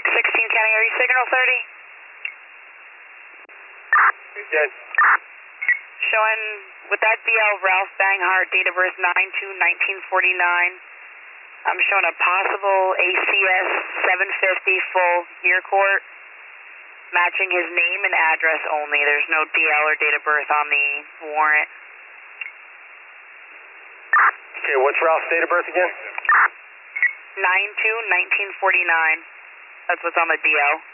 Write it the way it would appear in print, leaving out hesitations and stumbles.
16 County, are you signal 30? Good. Showing with that DL, Ralph Banghart, date of birth 9/2/1949. I'm showing a possible ACS 750 full year court, matching his name and address only. There's no DL or date of birth on the warrant. Okay, what's Ralph's date of birth again? 9/2/1949. That's what's on the DL.